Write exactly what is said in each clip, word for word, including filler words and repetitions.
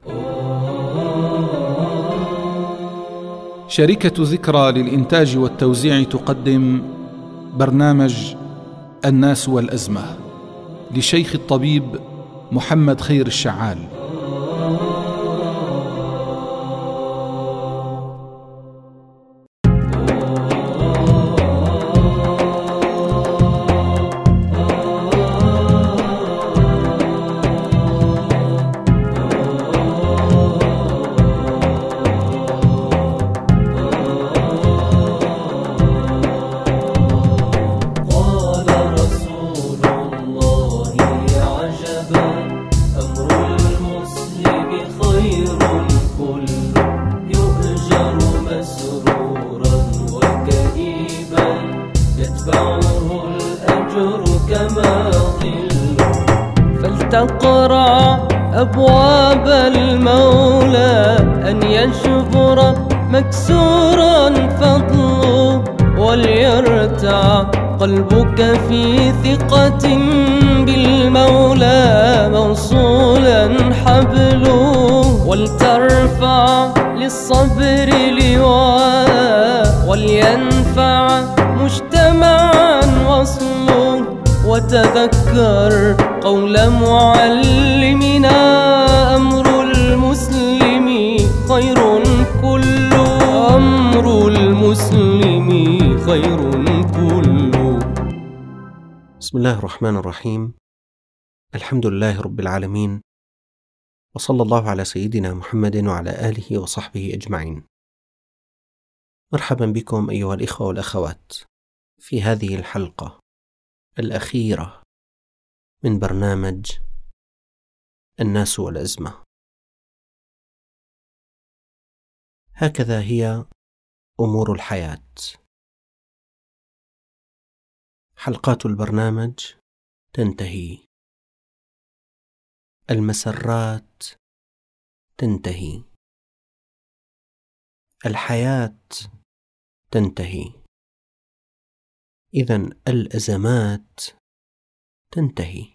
شركة ذكرى للإنتاج والتوزيع تقدم برنامج الناس والأزمة لشيخ الطبيب محمد خير الشعال. فلتقرع أبواب المولى أن يجبر مكسورا فضله، وليرتع قلبك في ثقة بالمولى موصولا حبله، ولترفع للصبر لواء ولينفع مجتمعا وصله، وتذكر قول معلمنا أمر المسلم خير كله، أمر المسلم خير كله. بسم الله الرحمن الرحيم. الحمد لله رب العالمين، وصلى الله على سيدنا محمد وعلى آله وصحبه أجمعين. مرحبا بكم أيها الإخوة والأخوات في هذه الحلقة الأخيرة من برنامج الناس والأزمة. هكذا هي أمور الحياة، حلقات البرنامج تنتهي، المسرات تنتهي، الحياة تنتهي، إذن الأزمات تنتهي.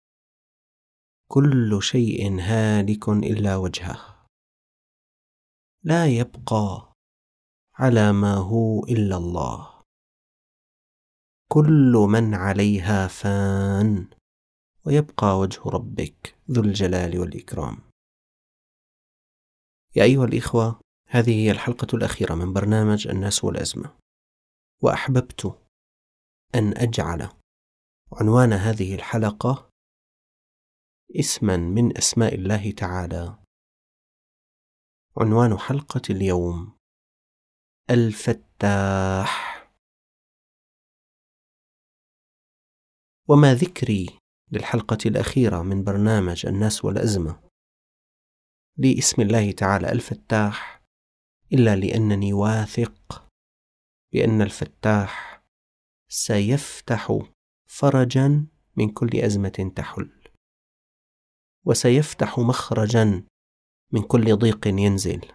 كل شيء هالك إلا وجهه، لا يبقى على ما هو إلا الله. كل من عليها فان، ويبقى وجه ربك ذو الجلال والإكرام. يا أيها الإخوة، هذه هي الحلقة الأخيرة من برنامج الناس والأزمة، وأحببت أن أجعل عنوان هذه الحلقة اسما من أسماء الله تعالى. عنوان حلقة اليوم الفتاح. وما ذكري للحلقة الأخيرة من برنامج الناس والأزمة لاسم الله تعالى الفتاح إلا لأنني واثق بأن الفتاح سيفتح فرجا من كل أزمة تحل، وسيفتح مخرجا من كل ضيق ينزل،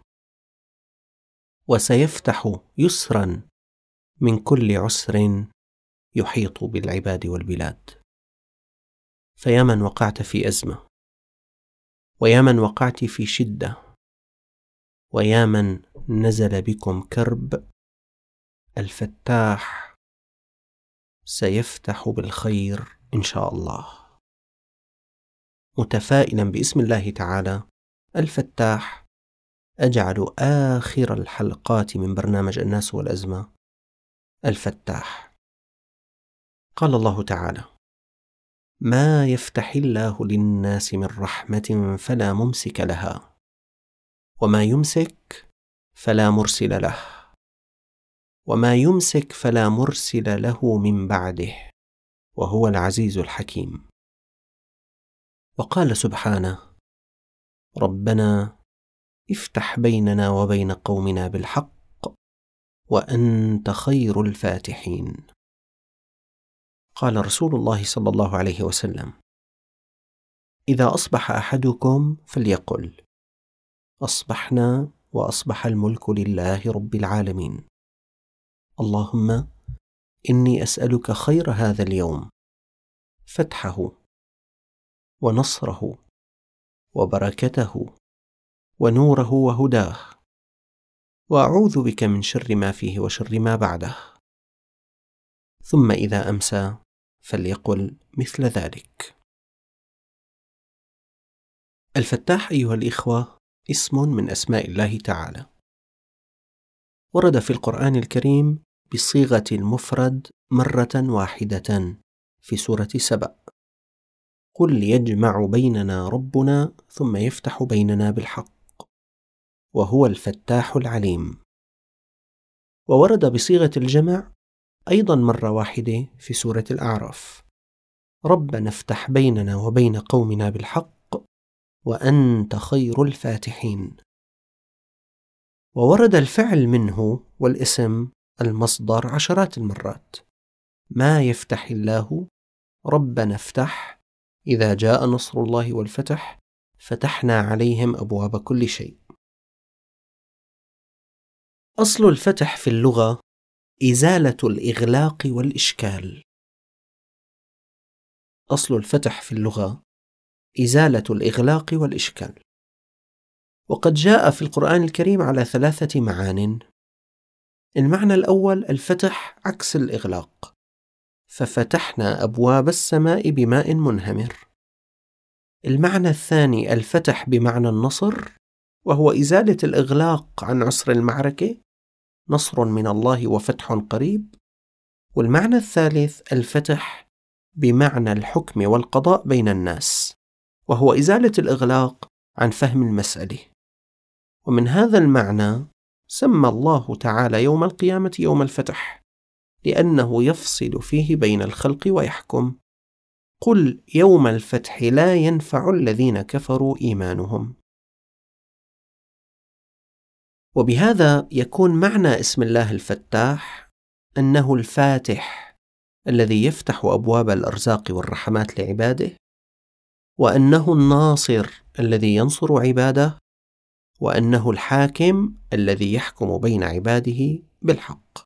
وسيفتح يسرا من كل عسر يحيط بالعباد والبلاد. فيا من وقعت في أزمة، ويا من وقعت في شدة، ويا من نزل بكم كرب، الفتاح سيفتح بالخير إن شاء الله. متفائلا باسم الله تعالى الفتاح، أجعل آخر الحلقات من برنامج الناس والأزمة الفتاح. قال الله تعالى: ما يفتح الله للناس من رحمة فلا ممسك لها، وما يمسك فلا مرسل له، وما يمسك فلا مرسل له من بعده، وهو العزيز الحكيم. وقال سبحانه: ربنا افتح بيننا وبين قومنا بالحق وأنت خير الفاتحين. قال رسول الله صلى الله عليه وسلم: إذا أصبح أحدكم فليقل: أصبحنا وأصبح الملك لله رب العالمين، اللهم إني أسألك خير هذا اليوم، فتحه ونصره وبركته ونوره وهداه، وأعوذ بك من شر ما فيه وشر ما بعده. ثم إذا أمسى فليقل مثل ذلك. الفتاح أيها الإخوة اسم من أسماء الله تعالى، ورد في القرآن الكريم بصيغة المفرد مرة واحدة في سورة سبأ: قل يجمع بيننا ربنا ثم يفتح بيننا بالحق وهو الفتاح العليم. وورد بصيغة الجمع أيضا مرة واحدة في سورة الأعراف: ربنا افتح بيننا وبين قومنا بالحق وأنت خير الفاتحين. وورد الفعل منه والاسم المصدر عشرات المرات: ما يفتح الله ربنا افتح، إذا جاء نصر الله والفتح فتحنا عليهم أبواب كل شيء. أصل الفتح في اللغة إزالة الإغلاق والإشكال. أصل الفتح في اللغة إزالة الإغلاق والإشكال، وقد جاء في القرآن الكريم على ثلاثة معان. المعنى الأول: الفتح عكس الإغلاق، ففتحنا أبواب السماء بماء منهمر. المعنى الثاني: الفتح بمعنى النصر، وهو إزالة الإغلاق عن عسر المعركة، نصر من الله وفتح قريب. والمعنى الثالث: الفتح بمعنى الحكم والقضاء بين الناس، وهو إزالة الإغلاق عن فهم المسألة. ومن هذا المعنى سمى الله تعالى يوم القيامة يوم الفتح، لأنه يفصل فيه بين الخلق ويحكم. قل يوم الفتح لا ينفع الذين كفروا إيمانهم. وبهذا يكون معنى اسم الله الفتاح أنه الفاتح الذي يفتح أبواب الأرزاق والرحمات لعباده، وأنه الناصر الذي ينصر عباده، وأنه الحاكم الذي يحكم بين عباده بالحق.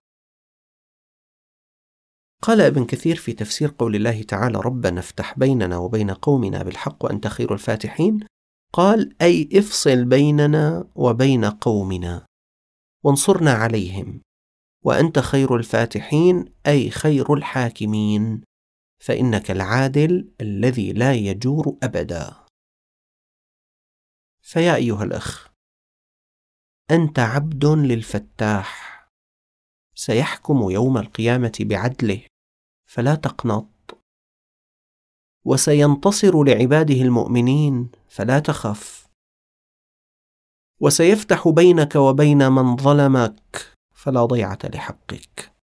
قال ابن كثير في تفسير قول الله تعالى: ربنا افتح بيننا وبين قومنا بالحق وأنت خير الفاتحين، قال: أي افصل بيننا وبين قومنا وانصرنا عليهم، وأنت خير الفاتحين أي خير الحاكمين، فإنك العادل الذي لا يجور أبدا. فيا أيها الأخ، أنت عبد للفتاح، سيحكم يوم القيامة بعدله فلا تقنط، وسينتصر لعباده المؤمنين فلا تخف، وسيفتح بينك وبين من ظلمك فلا ضيعة لحقك.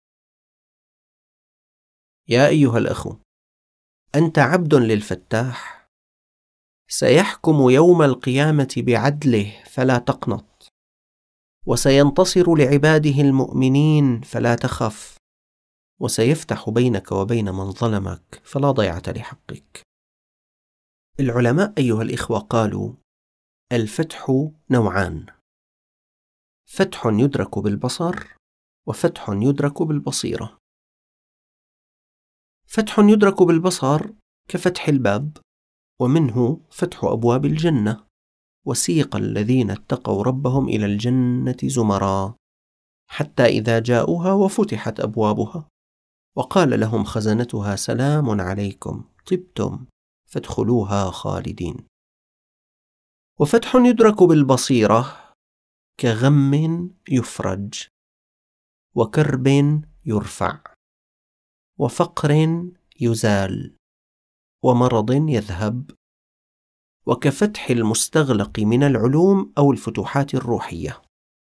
يا أيها الأخ، أنت عبد للفتاح، سيحكم يوم القيامة بعدله فلا تقنط، وسينتصر لعباده المؤمنين فلا تخف، وسيفتح بينك وبين من ظلمك فلا ضيعة لحقك. العلماء أيها الإخوة قالوا: الفتح نوعان: فتح يدرك بالبصر، وفتح يدرك بالبصيرة. فتح يدرك بالبصر كفتح الباب، ومنه فتح أبواب الجنة: وسيق الذين اتقوا ربهم إلى الجنة زمرا حتى إذا جاءوها وفتحت أبوابها وقال لهم خزنتها سلام عليكم طبتم فادخلوها خالدين. وفتح يدرك بالبصيرة كغم يفرج، وكرب يرفع، وفقر يزال، ومرض يذهب، وكفتح المستغلق من العلوم أو الفتوحات الروحية.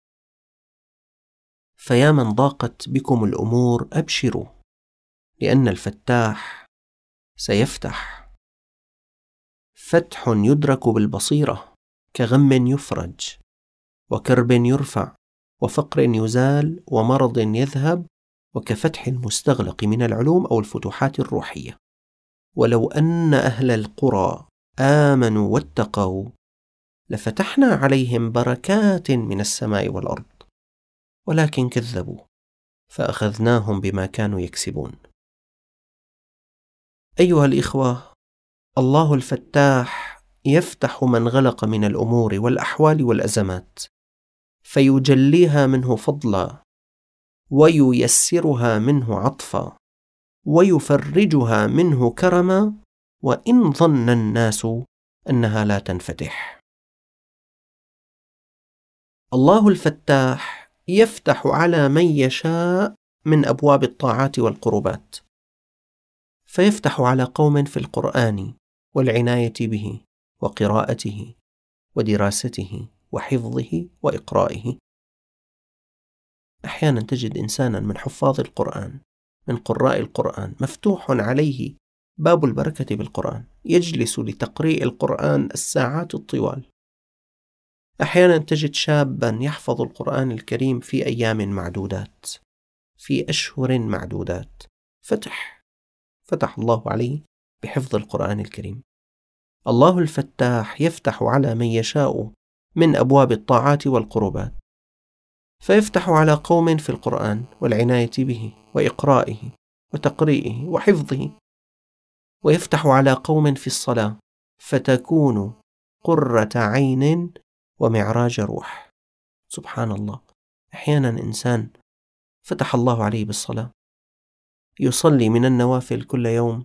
فيا من ضاقت بكم الأمور أبشروا، لأن الفتاح سيفتح. فتح يدرك بالبصيرة كغم يفرج، وكرب يرفع، وفقر يزال، ومرض يذهب، وكفتح المستغلق من العلوم أو الفتوحات الروحية. ولو أن أهل القرى آمنوا واتقوا لفتحنا عليهم بركات من السماء والأرض، ولكن كذبوا فأخذناهم بما كانوا يكسبون. أيها الإخوة، الله الفتاح يفتح من غلق من الأمور والأحوال والأزمات، فيجليها منه فضلا، وييسرها منه عطفا، ويفرجها منه كرما، وإن ظن الناس أنها لا تنفتح. الله الفتاح يفتح على من يشاء من أبواب الطاعات والقربات، فيفتح على قوم في القرآن والعناية به وقراءته ودراسته وحفظه وإقرائه. أحيانا تجد إنسانا من حفاظ القرآن من قراء القرآن مفتوح عليه باب البركة بالقرآن، يجلس لتقريء القرآن الساعات الطوال. أحيانا تجد شابا يحفظ القرآن الكريم في أيام معدودات، في أشهر معدودات، فتح فتح الله عليه بحفظ القرآن الكريم. الله الفتاح يفتح على من يشاء من أبواب الطاعات والقربات، فيفتح على قوم في القرآن والعناية به وإقرائه وتقريئه وحفظه، ويفتح على قوم في الصلاة فتكون قرة عين ومعراج روح. سبحان الله، أحيانا إنسان فتح الله عليه بالصلاة، يصلي من النوافل كل يوم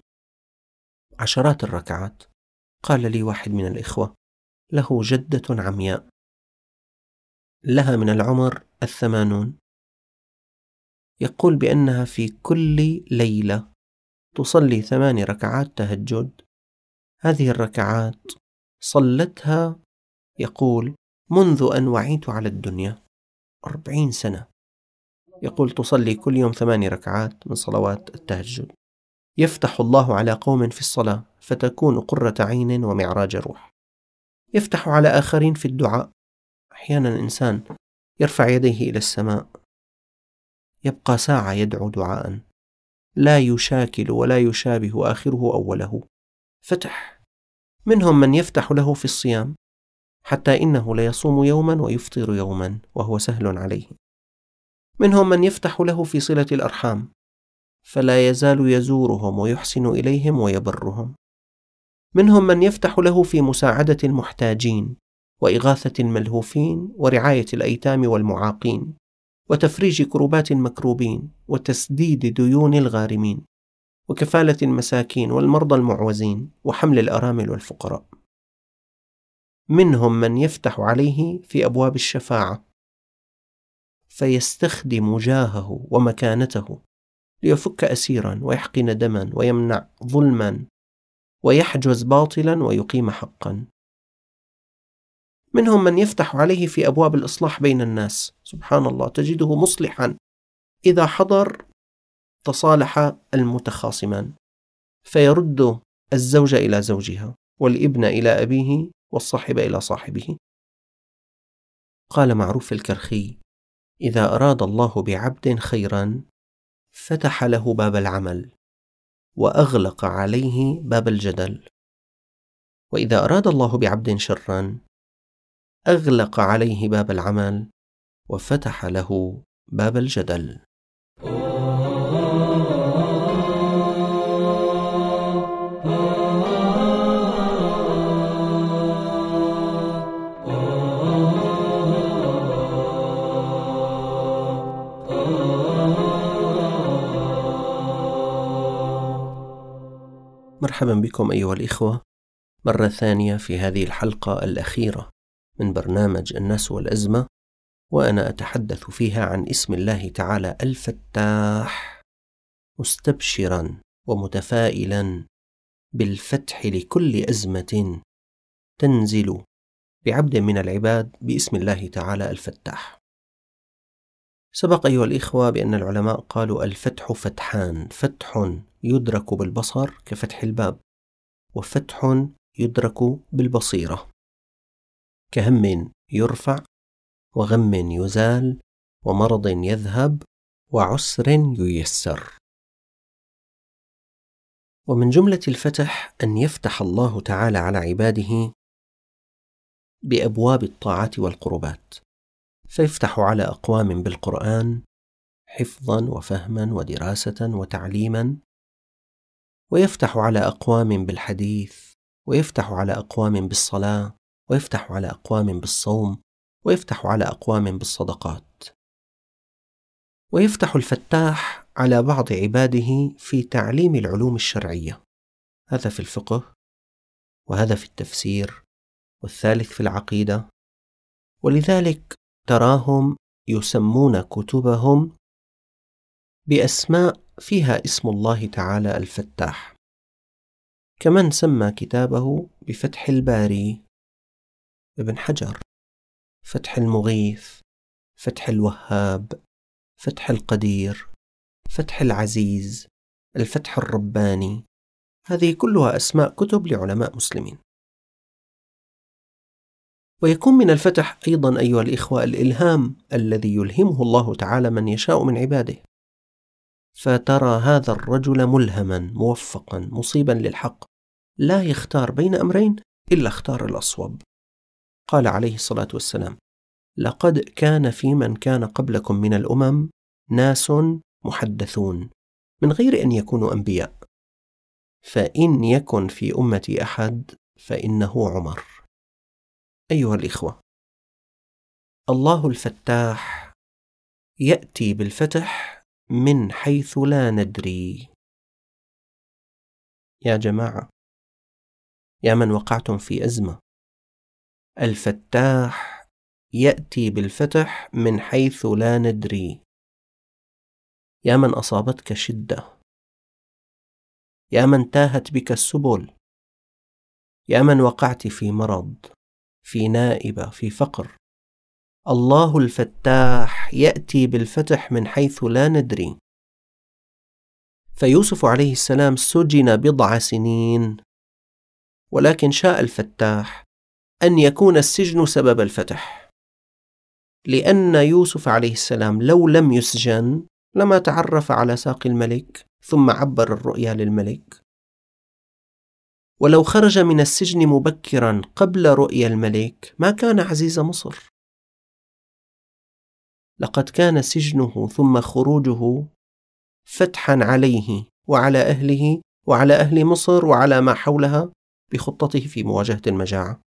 عشرات الركعات. قال لي واحد من الإخوة له جدة عمياء لها من العمر الثمانون، يقول بأنها في كل ليلة تصلي ثماني ركعات تهجد. هذه الركعات صلتها يقول منذ أن وعيت على الدنيا أربعين سنة، يقول تصلي كل يوم ثماني ركعات من صلوات التهجد. يفتح الله على قوم في الصلاة فتكون قرة عين ومعراج روح. يفتح على آخرين في الدعاء، أحيانا إنسان يرفع يديه إلى السماء يبقى ساعة يدعو دعاء لا يشاكل ولا يشابه آخره أوله، فتح. منهم من يفتح له في الصيام حتى إنه ليصوم يوما ويفطر يوما وهو سهل عليه. منهم من يفتح له في صلة الأرحام فلا يزال يزورهم ويحسن إليهم ويبرهم. منهم من يفتح له في مساعدة المحتاجين وإغاثة الملهوفين ورعاية الأيتام والمعاقين وتفريج كربات المكروبين وتسديد ديون الغارمين وكفالة المساكين والمرضى المعوزين وحمل الأرامل والفقراء. منهم من يفتح عليه في أبواب الشفاعة فيستخدم جاهه ومكانته ليفك أسيرا ويحقن دما ويمنع ظلما ويحجز باطلا ويقيم حقا. منهم من يفتح عليه في أبواب الإصلاح بين الناس، سبحان الله، تجده مصلحا إذا حضر تصالح المتخاصمان فيرد الزوجة إلى زوجها والابن إلى أبيه والصاحب إلى صاحبه. قال معروف الكرخي: إذا أراد الله بعبد خيرا فتح له باب العمل وأغلق عليه باب الجدل، وإذا أراد الله بعبد شرا أغلق عليه باب العمل وفتح له باب الجدل. مرحبا بكم أيها الإخوة مرة ثانية في هذه الحلقة الأخيرة من برنامج الناس والأزمة، وأنا أتحدث فيها عن اسم الله تعالى الفتاح، مستبشرا ومتفائلا بالفتح لكل أزمة تنزل بعبد من العباد باسم الله تعالى الفتاح. سبق أيها الإخوة بأن العلماء قالوا الفتح فتحان: فتح يدرك بالبصر كفتح الباب، وفتح يدرك بالبصيرة كهم يرفع وغم يزال ومرض يذهب وعسر ييسر. ومن جملة الفتح أن يفتح الله تعالى على عباده بأبواب الطاعات والقربات، فيفتح على أقوام بالقرآن حفظا وفهما ودراسة وتعليما، ويفتح على أقوام بالحديث ويفتح على أقوام بالصلاة، ويفتح على أقوام بالصوم، ويفتح على أقوام بالصدقات. ويفتح الفتاح على بعض عباده في تعليم العلوم الشرعية، هذا في الفقه، وهذا في التفسير، والثالث في العقيدة. ولذلك تراهم يسمون كتبهم بأسماء فيها اسم الله تعالى الفتاح، كمن سمى كتابه بفتح الباري ابن حجر، فتح المغيث، فتح الوهاب، فتح القدير، فتح العزيز، الفتح الرباني. هذه كلها أسماء كتب لعلماء مسلمين. ويكون من الفتح أيضا أيها الإخوة الإلهام الذي يلهمه الله تعالى من يشاء من عباده، فترى هذا الرجل ملهما موفقا مصيبا للحق، لا يختار بين أمرين إلا اختار الأصوب. قال عليه الصلاة والسلام: لقد كان في من كان قبلكم من الأمم ناس محدثون من غير أن يكونوا أنبياء، فإن يكن في أمتي أحد فإنه عمر. أيها الإخوة، الله الفتاح يأتي بالفتح من حيث لا ندري. يا جماعة، يا من وقعتم في أزمة، الفتاح يأتي بالفتح من حيث لا ندري. يا من أصابتك شدة، يا من تاهت بك السبل، يا من وقعت في مرض، في نائبة، في فقر، الله الفتاح يأتي بالفتح من حيث لا ندري. فيوسف عليه السلام سجن بضع سنين، ولكن شاء الفتاح أن يكون السجن سبب الفتح، لأن يوسف عليه السلام لو لم يسجن لما تعرف على ساق الملك ثم عبر الرؤيا للملك، ولو خرج من السجن مبكرا قبل رؤيا الملك ما كان عزيز مصر. لقد كان سجنه ثم خروجه فتحا عليه وعلى أهله وعلى أهل مصر وعلى ما حولها بخطته في مواجهة المجاعة.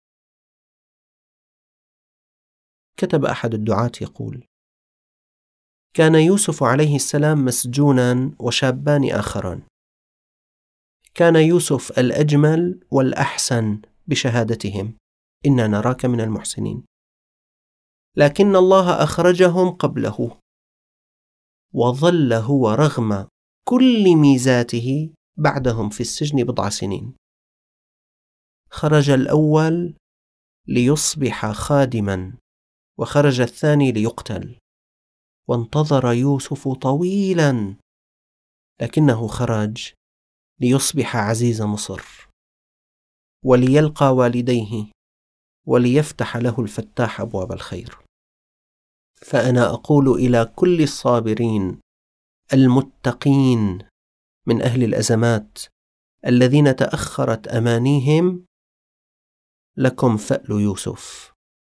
كتب أحد الدعاة يقول: كان يوسف عليه السلام مسجونا وشابان آخران، كان يوسف الأجمل والأحسن بشهادتهم، إنا نراك من المحسنين، لكن الله أخرجهم قبله، وظل هو رغم كل ميزاته بعدهم في السجن بضع سنين. خرج الأول ليصبح خادما، وخرج الثاني ليقتل، وانتظر يوسف طويلا، لكنه خرج ليصبح عزيز مصر، وليلقى والديه، وليفتح له الفتاح أبواب الخير. فأنا أقول إلى كل الصابرين المتقين من أهل الأزمات الذين تأخرت أمانيهم: لكم فأل يوسف.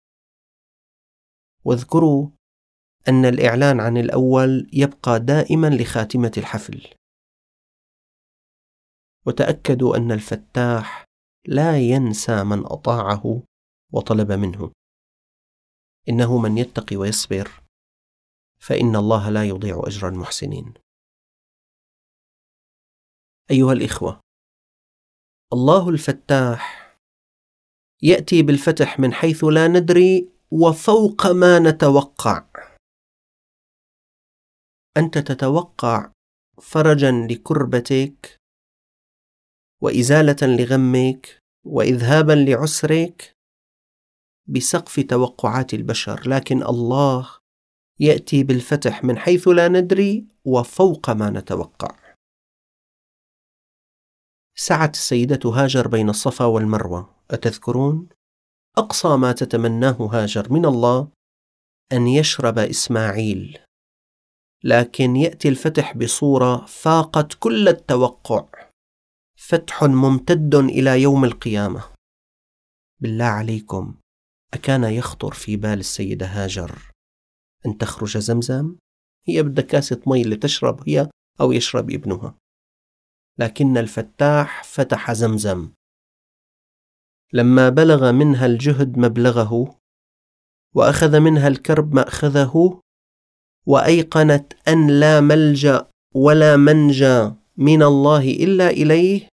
واذكروا أن الإعلان عن الأول يبقى دائما لخاتمة الحفل، وتأكدوا أن الفتاح لا ينسى من أطاعه وطلب منه، إنه من يتقي ويصبر فإن الله لا يضيع أجر المحسنين. أيها الإخوة، الله الفتاح يأتي بالفتح من حيث لا ندري وفوق ما نتوقع. أنت تتوقع فرجا لكربتك وإزالة لغمك وإذهابا لعسرك بسقف توقعات البشر، لكن الله يأتي بالفتح من حيث لا ندري وفوق ما نتوقع. سعت السيدة هاجر بين الصفا والمروة، أتذكرون؟ أقصى ما تتمناه هاجر من الله أن يشرب إسماعيل، لكن يأتي الفتح بصورة فاقت كل التوقع، فتح ممتد إلى يوم القيامة. بالله عليكم، أكان يخطر في بال السيدة هاجر أن تخرج زمزم؟ هي بدها كاسة مي لتشرب هي أو يشرب ابنها، لكن الفتاح فتح زمزم لما بلغ منها الجهد مبلغه، وأخذ منها الكرب مأخذه، وأيقنت أن لا ملجأ ولا منجى من الله إلا إليه،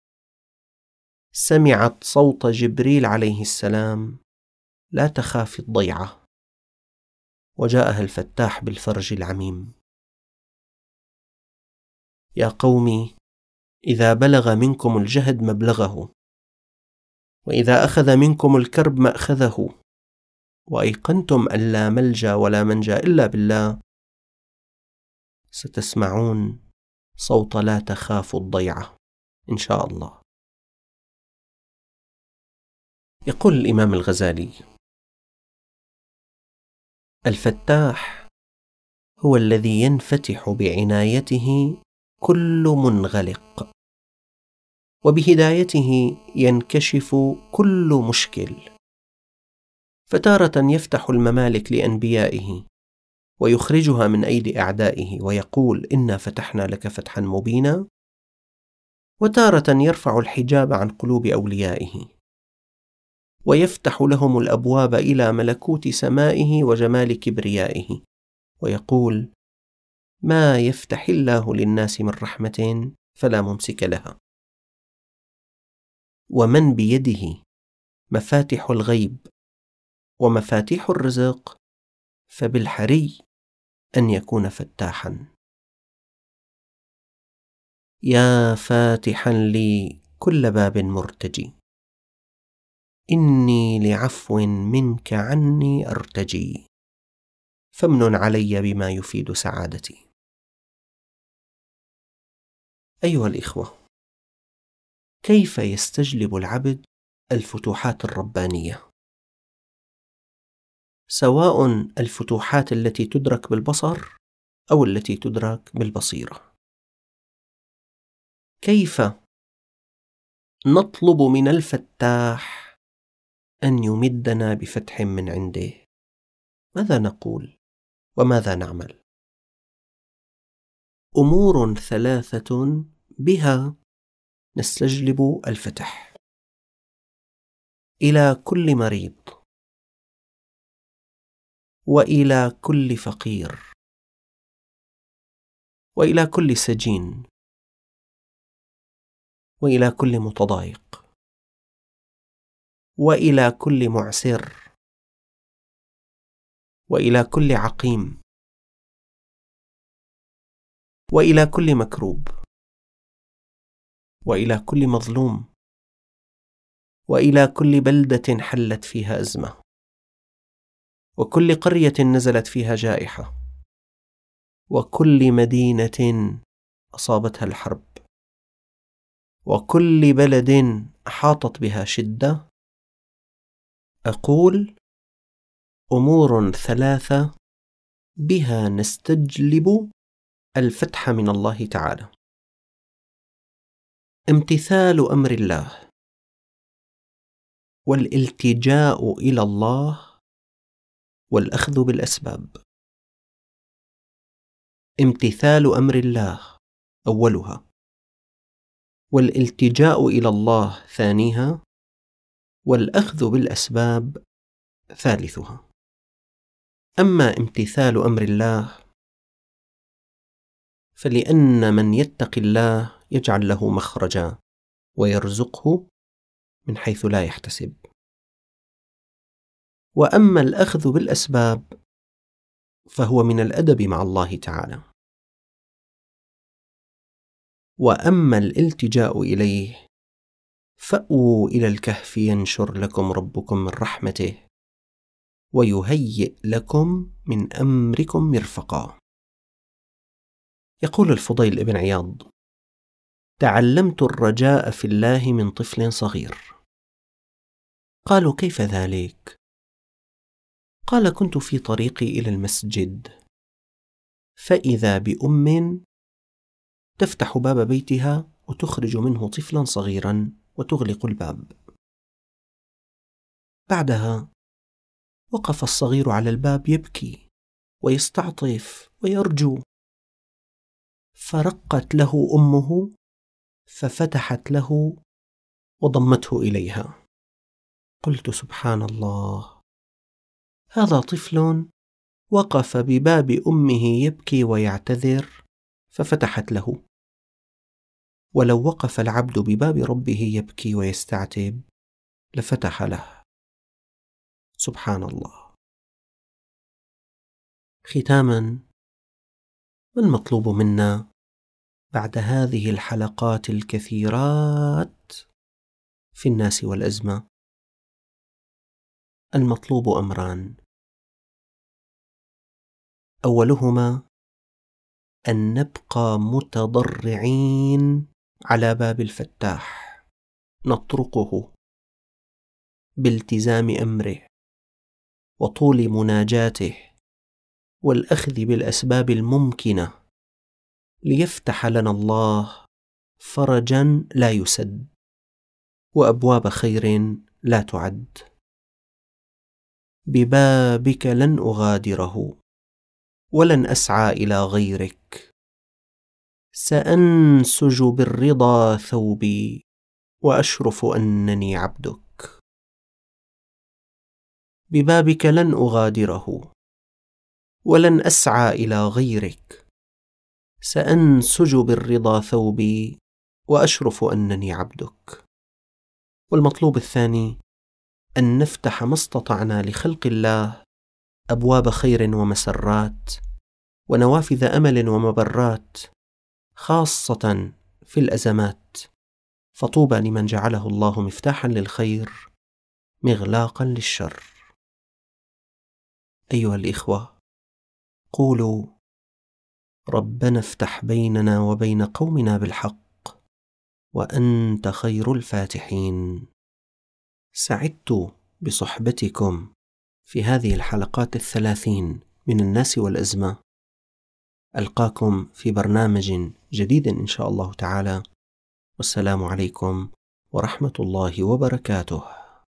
سمعت صوت جبريل عليه السلام: لا تخافي الضيعة. وجاءها الفتاح بالفرج العميم. يا قوم، إذا بلغ منكم الجهد مبلغه، وإذا أخذ منكم الكرب مأخذه، وأيقنتم أن لا ملجأ ولا منجى إلا بالله، ستسمعون صوت لا تخافوا الضيعة إن شاء الله. يقول الإمام الغزالي: الفتاح هو الذي ينفتح بعنايته كل منغلق، وبهدايته ينكشف كل مشكل. فتارة يفتح الممالك لأنبيائه ويخرجها من أيدي أعدائه ويقول: إنا فتحنا لك فتحا مبينا، وتارة يرفع الحجاب عن قلوب أوليائه ويفتح لهم الأبواب إلى ملكوت سمائه وجمال كبريائه ويقول: ما يفتح الله للناس من رحمة فلا ممسك لها. ومن بيده مفاتح الغيب ومفاتيح الرزق فبالحري أن يكون فتاحا. يا فاتحا لي كل باب مرتجي، إني لعفو منك عني أرتجي، فامنن علي بما يفيد سعادتي. أيها الإخوة، كيف يستجلب العبد الفتوحات الربانية؟ سواء الفتوحات التي تدرك بالبصر أو التي تدرك بالبصيرة. كيف نطلب من الفتاح أن يمدنا بفتح من عنده؟ ماذا نقول وماذا نعمل؟ أمور ثلاثة بها نستجلب الفتح: إلى كل مريض، وإلى كل فقير، وإلى كل سجين، وإلى كل متضايق، وإلى كل معسر، وإلى كل عقيم، وإلى كل مكروب، وإلى كل مظلوم، وإلى كل بلدة حلت فيها أزمة، وكل قرية نزلت فيها جائحة، وكل مدينة أصابتها الحرب، وكل بلد أحاطت بها شدة. أقول: أمور ثلاثة بها نستجلب الفتح من الله تعالى: امتثال أمر الله، والالتجاء إلى الله، والأخذ بالأسباب. امتثال أمر الله أولها، والالتجاء إلى الله ثانيها، والأخذ بالأسباب ثالثها. أما امتثال أمر الله فلأن من يتق الله يجعل له مخرجا ويرزقه من حيث لا يحتسب. وأما الأخذ بالأسباب فهو من الأدب مع الله تعالى. وأما الالتجاء إليه فأووا إلى الكهف ينشر لكم ربكم من رحمته ويهيئ لكم من أمركم مرفقا. يقول الفضيل ابن عياض: تعلمت الرجاء في الله من طفل صغير. قالوا: كيف ذلك؟ قال: كنت في طريقي إلى المسجد، فإذا بأم تفتح باب بيتها وتخرج منه طفلا صغيرا وتغلق الباب. بعدها وقف الصغير على الباب يبكي ويستعطف ويرجو، فرقت له أمه ففتحت له وضمته إليها. قلت سبحان الله، هذا طفل وقف بباب أمه يبكي ويعتذر ففتحت له، ولو وقف العبد بباب ربه يبكي ويستعتب لفتح له. سبحان الله. ختاما، ما المطلوب منا بعد هذه الحلقات الكثيرات في الناس والأزمة؟ المطلوب أمران، أولهما أن نبقى متضرعين على باب الفتاح، نطرقه بالتزام أمره وطول مناجاته والأخذ بالأسباب الممكنة ليفتح لنا الله فرجا لا يسد وأبواب خير لا تعد. ببابك لن أغادره ولن أسعى إلى غيرك، سأنسج بالرضا ثوبي وأشرف أنني عبدك. ببابك لن أغادره ولن أسعى إلى غيرك، سأنسج بالرضا ثوبي وأشرف أنني عبدك. والمطلوب الثاني أن نفتح ما استطعنا لخلق الله أبواب خير ومسرات ونوافذ أمل ومبرات، خاصة في الأزمات، فطوبى لمن جعله الله مفتاحا للخير مغلاقا للشر. أيها الإخوة، قولوا: ربنا افتح بيننا وبين قومنا بالحق وأنت خير الفاتحين. سعدت بصحبتكم في هذه الحلقات الثلاثين من الناس والأزمة. ألقاكم في برنامج جديد إن شاء الله تعالى، والسلام عليكم ورحمة الله وبركاته.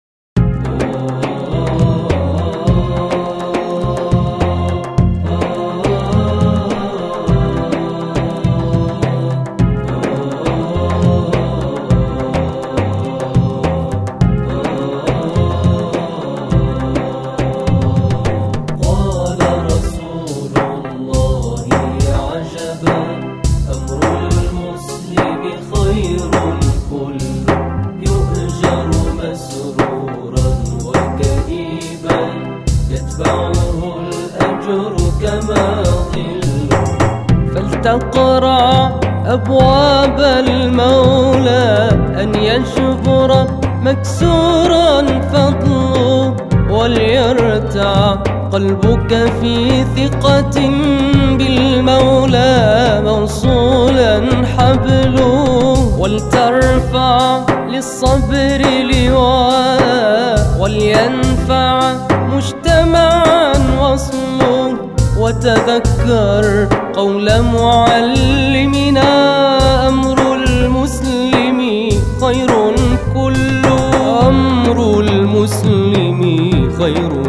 فلتقرع أبواب المولى أن يجبر مكسورا فضله، وليرتع قلبك في ثقة بالمولى موصولا حبله، ولترفع للصبر لواء ولينفع مجتمعا وصله، وتذكر قول معلمنا: أمر المسلم خير كله، أمر المسلم خير